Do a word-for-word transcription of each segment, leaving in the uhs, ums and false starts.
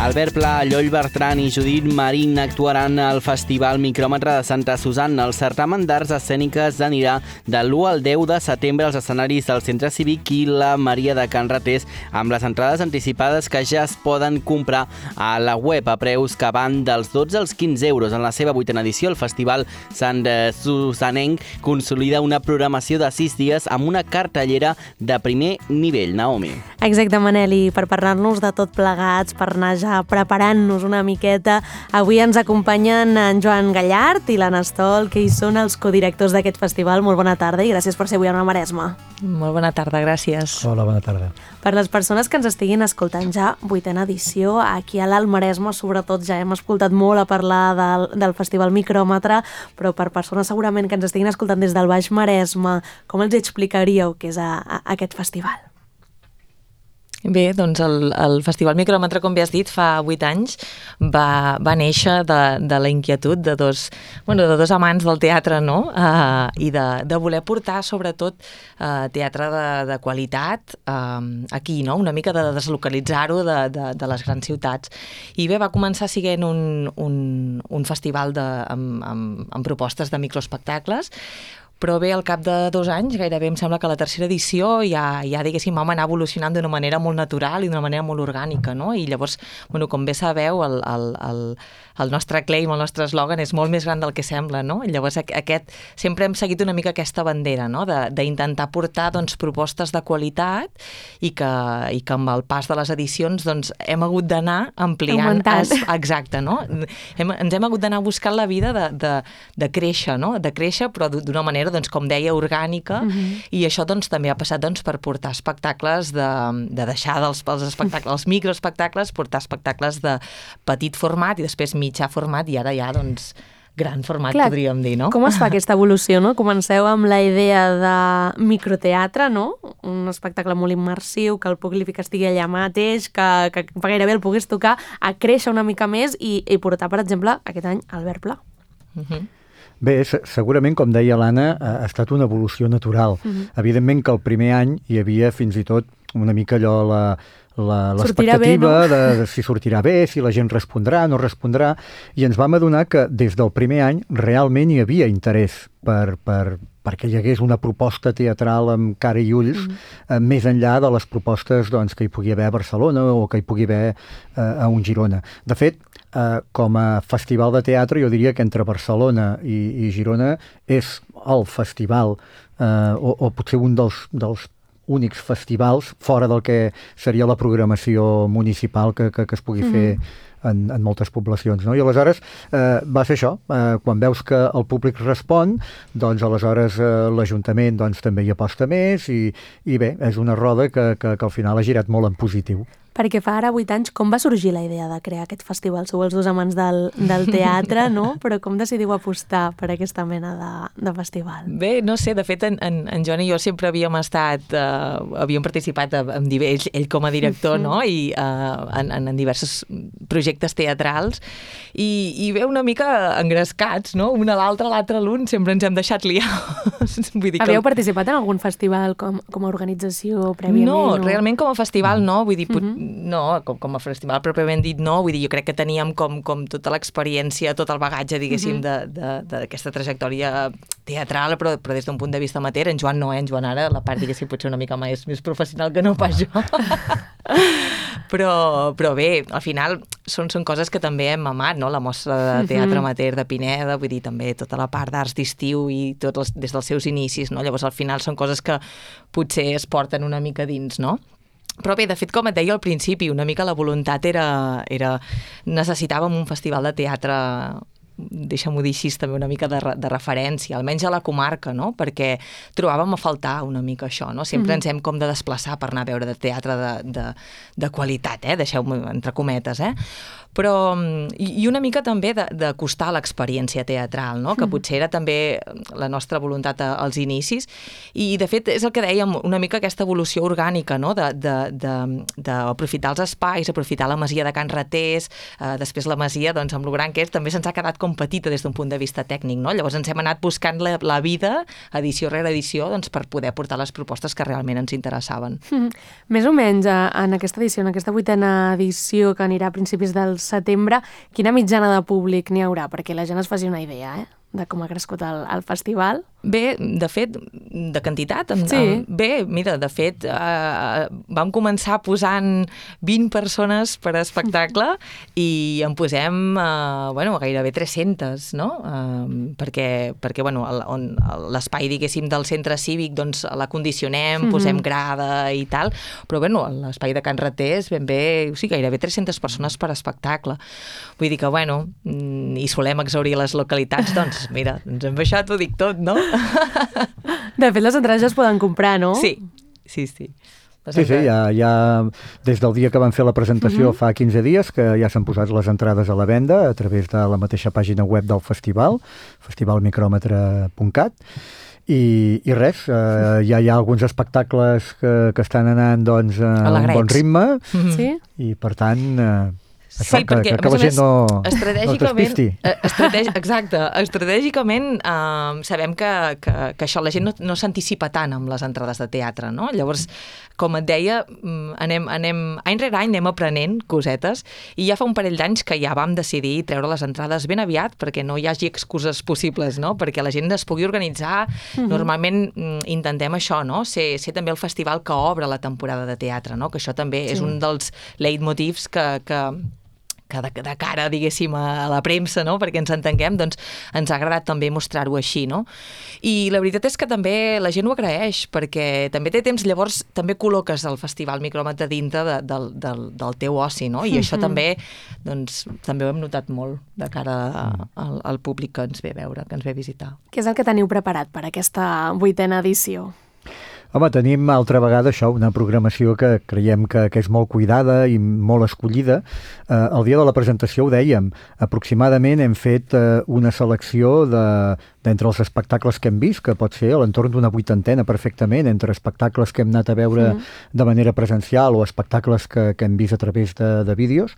Albert Pla, Lloll Bertran i Judit Marín actuaran al Festival Micròmetre de Santa Susanna. El certamen d'arts escèniques anirà de l'u al deu de setembre als escenaris del Centre Cívic i la Maria de Can Ratés, amb les entrades anticipades que ja es poden comprar a la web a preus que van dels dotze als quinze euros. En la seva vuitena edició, el Festival Sant Susanenc consolida una programació de sis dies amb una cartellera de primer nivell. Naomi. Exacte, Manel, i per parlar-nos de tot plegats, per anar ja preparant-nos una miqueta, avui ens acompanyen en Joan Gallart i l'Anna Stol, que hi són els codirectors d'aquest festival. Molt bona tarda i gràcies per ser avui a la Maresma. Molt bona tarda, gràcies. Hola, bona tarda. Per les persones que ens estiguin escoltant ja, vuitena edició, aquí a l'Alt Maresme, sobretot ja hem escoltat molt a parlar del, del Festival Micròmetre, però per persones segurament que ens estiguin escoltant des del Baix Maresme, com els explicaríeu què és a, a, aquest festival? Bé, doncs el, el Festival Micròmetre, com bé has dit, fa vuit anys va, va néixer de, de la inquietud de dos, bueno, de dos amants del teatre, no? Uh, I de, de voler portar, sobretot, uh, teatre de, de qualitat uh, aquí, no? Una mica de deslocalitzar-ho de, de, de les grans ciutats. I bé, va començar sent un, un, un festival de, amb, amb, amb propostes de microespectacles, però bé, al cap de dos anys, gairebé em sembla que la tercera edició ja, ja diguéssim, vam anar evolucionant d'una manera molt natural i d'una manera molt orgànica, no? I llavors, bueno, com bé sabeu, el, el, el, el nostre claim, el nostre eslògan és molt més gran del que sembla, no? I llavors aquest, sempre hem seguit una mica aquesta bandera, no? D'intentar portar, doncs, propostes de qualitat i que, i que amb el pas de les edicions, doncs, hem hagut d'anar ampliant. Es, exacte, no? Hem, ens hem hagut d'anar buscant la vida de, de, de créixer, no? De créixer, però d'una manera, doncs, com deia, orgànica, uh-huh. I això, doncs, també ha passat, doncs, per portar espectacles de, de deixar dels els espectacles, els microespectacles, portar espectacles de petit format i després mitjà format i ara ja, doncs, gran format, clar, podríem dir, no? Com es fa aquesta evolució, no? Comenceu amb la idea de microteatre, no? Un espectacle molt immersiu, que el públic estigui allà mateix, que, que gairebé el pogués tocar, a créixer una mica més i, i portar, per exemple, aquest any, Albert Pla. Uh-huh. Bé, segurament, com deia l'Anna, ha estat una evolució natural. Uh-huh. Evidentment que el primer any hi havia fins i tot una mica allò, la, la, l'expectativa, no? de, de si sortirà bé, si la gent respondrà, no respondrà, i ens vam adonar que des del primer any realment hi havia interès per, per, perquè hi hagués una proposta teatral amb cara i ulls, mm. eh, més enllà de les propostes, doncs, que hi pugui haver a Barcelona o que hi pugui haver eh, a un Girona. De fet, eh, com a festival de teatre, jo diria que entre Barcelona i, i Girona és el festival, eh, o, o potser un dels, dels únics festivals fora del que seria la programació municipal que, que, que es pugui mm. fer en, en moltes poblacions, no? I aleshores eh, va ser això, eh, quan veus que el públic respon, doncs aleshores eh, l'Ajuntament doncs, també hi aposta més i, i bé, és una roda que, que, que al final ha girat molt en positiu. Perquè fa ara vuit anys, com va sorgir la idea de crear aquest festival? Sou els dos amants del, del teatre, no? Però com decidiu apostar per aquesta mena de, de festival? Bé, no sé, de fet, en, en, en Joan i jo sempre havíem estat, uh, havíem participat en diversos, ell com a director, no? I uh, en, en diversos projectes teatrals, i, i ve una mica engrescats, no? Un a l'altre, l'altre a l'un, sempre ens hem deixat liar. Vull dir que... Havíeu participat en algun festival com, com a organització prèviament? No, o... realment com a festival no, vull dir, uh-huh. No, com, com a festival pròpiament dit no, vull dir, jo crec que teníem com, com tota l'experiència, tot el bagatge, diguéssim, uh-huh. d'aquesta trajectòria teatral, però, però des d'un punt de vista amateur. En Joan no, eh? En Joan ara, la part, diguéssim, potser una mica més, més professional que no pas jo. però, però bé, al final són, són coses que també hem amat, no? La mostra de teatre uh-huh. amateur de Pineda, vull dir, també tota la part d'arts d'estiu i tot els, des dels seus inicis, no? Llavors, al final són coses que potser es porten una mica dins, no? Però bé, de fet, com et deia al principi, una mica la voluntat era... era necessitàvem un festival de teatre, deixa'm-ho dir així, també una mica de, de referència, almenys a la comarca, no? Perquè trobàvem a faltar una mica això, no? Sempre mm-hmm. ens hem com de desplaçar per anar a veure de teatre de, de, de qualitat, eh? Deixeu-me entre cometes, eh? Però, i, i una mica també d'acostar l'experiència teatral, no? Que potser era també la nostra voluntat a, als inicis, i de fet és el que dèiem, una mica aquesta evolució orgànica, no? D'aprofitar els espais, aprofitar la masia de Can Ratés, eh, després la masia, doncs amb lo gran que és, també se'ns ha quedat com petita des d'un punt de vista tècnic, no? Llavors ens hem anat buscant la, la vida, edició rere edició, doncs, per poder portar les propostes que realment ens interessaven. Mm. Més o menys en aquesta edició, en aquesta vuitena edició que anirà a principis del setembre, quina mitjana de públic n'hi haurà? Perquè la gent es faci una idea, eh? De com ha crescut el, el festival. Bé, de fet, de quantitat, amb, sí. amb, bé, mira, de fet, eh, vam començar posant vint persones per espectacle i en posem, eh, bueno, gairebé tres-centes, no? Eh, perquè, perquè bueno, l'espai, diguéssim, del centre cívic, doncs, l'acondicionem, mm-hmm. posem grada i tal, però, bueno, l'espai de Can Ratés, ben bé, o sigui, gairebé tres-centes persones per espectacle. Vull dir que, bueno, i solem exhaurir les localitats, doncs, mira, ens hem baixat, ho dic tot, no? De fet, les entrades ja es poden comprar, no? Sí, sí, sí. Sí, sí, ja, ja des del dia que van fer la presentació uh-huh. fa quinze dies que ja s'han posat les entrades a la venda a través de la mateixa pàgina web del festival, festival micròmetre punt cat, i, i res, eh, ja hi ha alguns espectacles que, que estan anant doncs, a un bon ritme, uh-huh. sí? I per tant... Eh, Això, sí, que, perquè, que, que la gent no, no es despisti. Estratègi, exacte. Estratègicament eh, sabem que, que, que això la gent no, no s'anticipa tant amb les entrades de teatre, no? Llavors, com et deia, anem, anem, any rere any anem aprenent cosetes i ja fa un parell d'anys que ja vam decidir treure les entrades ben aviat perquè no hi hagi excuses possibles, no? Perquè la gent es pugui organitzar. Uh-huh. Normalment intentem això, no? Ser, ser també el festival que obre la temporada de teatre, no? Que això també sí. és un dels leitmotivs que... que que de, de cara, diguéssim, a la premsa, no? Perquè ens entenguem, doncs ens ha agradat també mostrar-ho així, no? I la veritat és que també la gent ho agraeix, perquè també té temps, llavors també col·loques el Festival Micròmetre dintre de, del, del, del teu oci, no? I mm-hmm. això també, doncs, també ho hem notat molt de cara a, al, al públic que ens ve a veure, que ens ve a visitar. Què és el que teniu preparat per aquesta vuitena edició? Home, tenim altra vegada això, una programació que creiem que, que és molt cuidada i molt escollida. Eh, el dia de la presentació ho dèiem, aproximadament hem fet eh, una selecció de, d'entre els espectacles que hem vist, que pot ser a l'entorn d'una vuitantena perfectament, entre espectacles que hem anat a veure mm. de manera presencial o espectacles que, que hem vist a través de, de vídeos.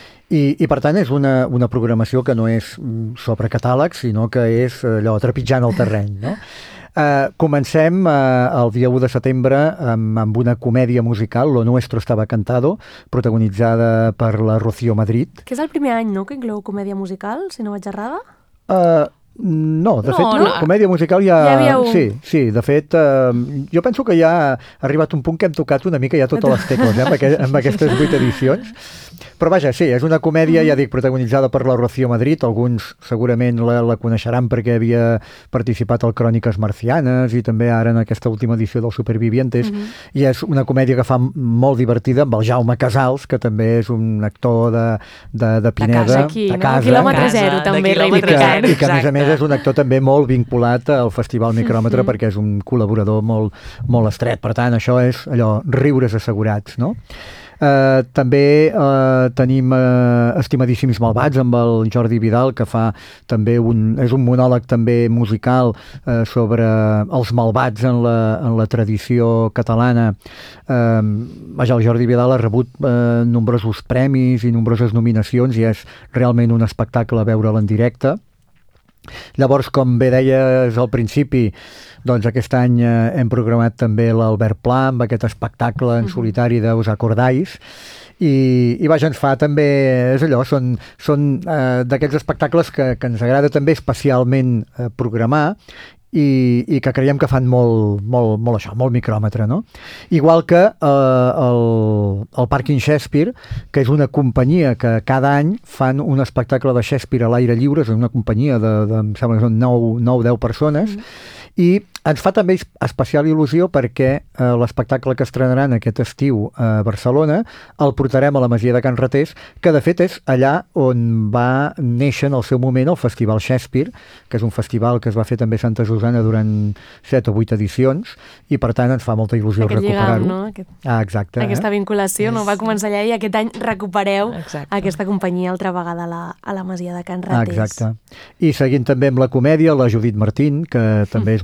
I, i per tant és una, una programació que no és sobre catàlegs, sinó que és allò trepitjant el terreny, no? Uh, comencem uh, el dia u de setembre amb, amb una comèdia musical, Lo Nuestro Estaba Cantado, protagonitzada per la Rocío Madrid. Que és el primer any, no?, que inclou comèdia musical, si no vaig errada? Uh, no, de no, fet, no. comèdia musical ja... Ja havíeu... Sí, sí, de fet, uh, jo penso que ja ha arribat un punt que hem tocat una mica ja totes les tecles, eh, amb, aquest, amb aquestes vuit edicions. Però vaja, sí, és una comèdia, ja dic, protagonitzada per la Rocío Madrid. Alguns segurament la, la coneixeran perquè havia participat al Cròniques Marcianes i també ara en aquesta última edició dels Supervivientes. Mm-hmm. I és una comèdia que fa molt divertida amb el Jaume Casals, que també és un actor de, de, de Pineda. De casa aquí, de no? Casa, Quilòmetre casa, zero, també. I que, I que, a més a més, és un actor també molt vinculat al Festival Micròmetre mm-hmm. perquè és un col·laborador molt, molt estret. Per tant, això és allò, riures assegurats, no? Uh, també uh, tenim uh, Estimadíssims Malvats amb el Jordi Vidal, que fa també un, és un monòleg també musical uh, sobre els malvats en la, en la tradició catalana. Uh, vaja, el Jordi Vidal ha rebut uh, nombrosos premis i nombroses nominacions i és realment un espectacle veure'l en directe. Llavors, com bé deies al principi, doncs aquest any eh, hem programat també l'Albert Pla amb aquest espectacle en solitari de Us acordáis i, i vaja, ens fa també, és allò, són, són eh, d'aquests espectacles que, que ens agrada també especialment eh, programar i, i que creiem que fan molt, molt, molt això, molt micròmetre, no? Igual que eh, el, el Parking Shakespeare, que és una companyia que cada any fan un espectacle de Shakespeare a l'aire lliure, és una companyia de, de em sembla que són nou o deu persones, mm. i ens fa també especial il·lusió perquè eh, l'espectacle que estrenaran aquest estiu a Barcelona el portarem a la Masia de Can Ratés, que de fet és allà on va néixer en el seu moment el Festival Shakespeare, que és un festival que es va fer també a Santa Susana durant set o vuit edicions, i per tant ens fa molta il·lusió aquest recuperar-ho. Lligam, no? Aquest, ah, exacte. Aquesta eh? vinculació, no? Va començar allà i aquest any recupereu exacte. Aquesta companyia altra vegada a la, a la Masia de Can Ratés. Ah, exacte. I seguint també amb la comèdia, la Judit Martín, que també és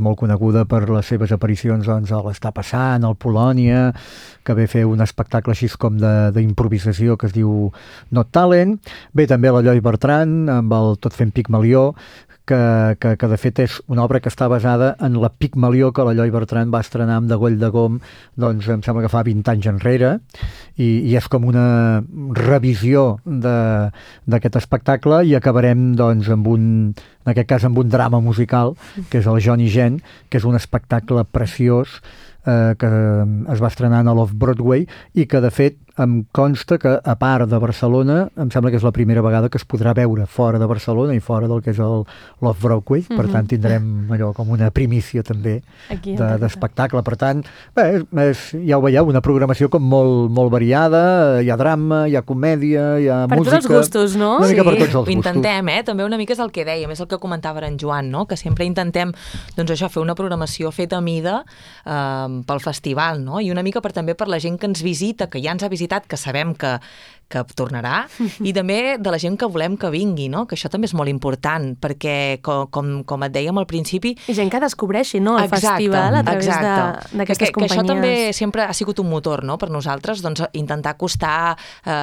molt coneguda per les seves aparicions doncs, a l'Està Passant, al Polònia, que ve fer un espectacle així com d'improvisació que es diu Not Talent. Bé, també l'Eloi Bertran, amb el Tot fent Pigmalió, que, que, que de fet és una obra que està basada en la Pigmalió que l'Eloi Bertran va estrenar amb Degoll de Gom, doncs em sembla que fa vint anys enrere, i, i és com una revisió d'aquest espectacle, i acabarem doncs amb un, en aquest cas amb un drama musical, que és el John i Jen, que és un espectacle preciós eh, que es va estrenar a l'Off-Broadway i que de fet em consta que, a part de Barcelona, em sembla que és la primera vegada que es podrà veure fora de Barcelona i fora del que és el l'Off-Broadway. Per tant, tindrem allò com una primícia també d'espectacle. Per tant, bé, és, és, ja ho veieu, una programació com molt, molt variada. Hi ha drama, hi ha comèdia, hi ha per música... Per tots els gustos, no? Una mica sí, per tots els gustos. Intentem, eh? També una mica és el que dèiem, és el que comentava en Joan, no? Que sempre intentem, doncs això, fer una programació feta a mida eh, pel festival, no? I una mica per, també per la gent que ens visita, que ja ens ha visitat, que sabem que, que tornarà, i també de la gent que volem que vingui, no? Que això també és molt important, perquè com, com, com et dèiem al principi... I gent que descobreixi, no?, el exacte, festival a través d'aquestes companyies. Que això també sempre ha sigut un motor, no?, per nosaltres, doncs intentar acostar,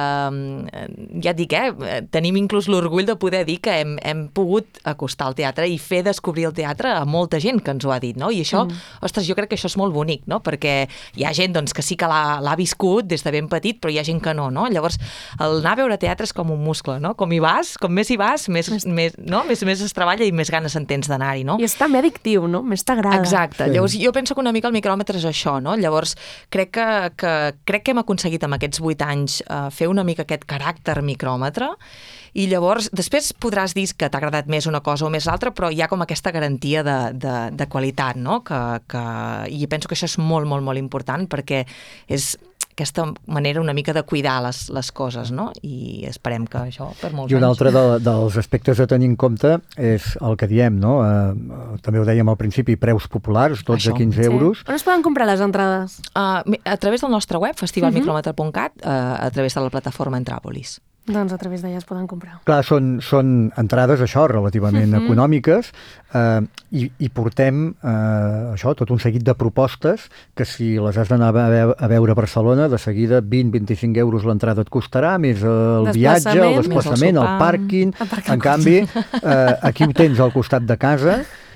eh, ja et dic, eh, tenim inclús l'orgull de poder dir que hem, hem pogut acostar el teatre i fer descobrir el teatre a molta gent que ens ho ha dit, no? I això, mm. ostres, jo crec que això és molt bonic, no? Perquè hi ha gent doncs, que sí que l'ha viscut des de ben petit, però hi ha gent que no, no? Llavors, el anar a veure teatre és com un muscle, no? Com hi vas, com més hi vas, més, més, no? més, més es treballa i més ganes en tens d'anar-hi, no? I és també addictiu, no? Més t'agrada. Exacte. Sí. Llavors, jo penso que una mica el micròmetre és això, no? Llavors, crec que, que, crec que hem aconseguit amb aquests vuit anys eh, fer una mica aquest caràcter micròmetre, i llavors, després podràs dir que t'ha agradat més una cosa o més l'altra, però hi ha com aquesta garantia de, de, de qualitat, no? Que, que, i penso que això és molt, molt, molt important, perquè és aquesta manera una mica de cuidar les, les coses, no? I esperem que això per molts anys... I un altre de, dels aspectes a tenir en compte és el que diem, no? Eh, també ho dèiem al principi, preus populars, dotze a quinze euros. On es poden comprar les entrades? Uh, a través del nostre web, festival micròmetre punt cat, uh, a través de la plataforma Entràpolis. Doncs a través d'ella es poden comprar. Clar, són, són entrades, això, relativament mm-hmm. econòmiques, eh, i, i portem eh, això, tot un seguit de propostes que si les has d'anar a, ve a veure a Barcelona, de seguida vint a vint-i-cinc euros l'entrada et costarà, més el viatge, el desplaçament, el, el pàrquing. En canvi, eh, aquí ho tens al costat de casa,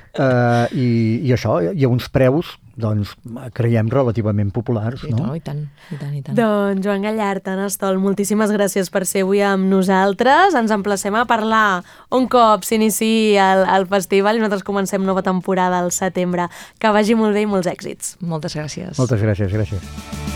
eh, i, i això, hi ha uns preus doncs creiem relativament populars, no? No, i tant, i tant, i tant. Doncs Joan Gallart, Anna Stol, moltíssimes gràcies per ser avui amb nosaltres. Ens emplacem a parlar un cop s'iniciï el, el festival i nosaltres comencem nova temporada al setembre. Que vagi molt bé i molts èxits. Moltes gràcies. Moltes gràcies, gràcies.